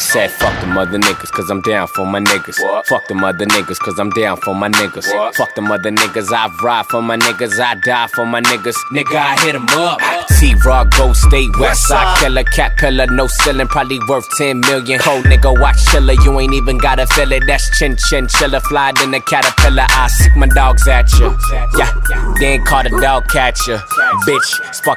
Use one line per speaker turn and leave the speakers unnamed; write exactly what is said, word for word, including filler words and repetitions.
said fuck them other niggas, cause I'm down for my niggas. What? Fuck them other niggas, cause I'm down for my niggas. What? Fuck them other niggas, I ride for my niggas, I die for my niggas. Nigga, I hit them up. T-Rock, Gold State, Westside Killer, Cat Pillar, no ceiling, probably worth ten million. Cold nigga, watch chiller, you ain't even gotta feel it. That's chin chin chiller, fly in the caterpillar. I sick my dogs at you. Yeah, then call the dog catcher. Bitch, spark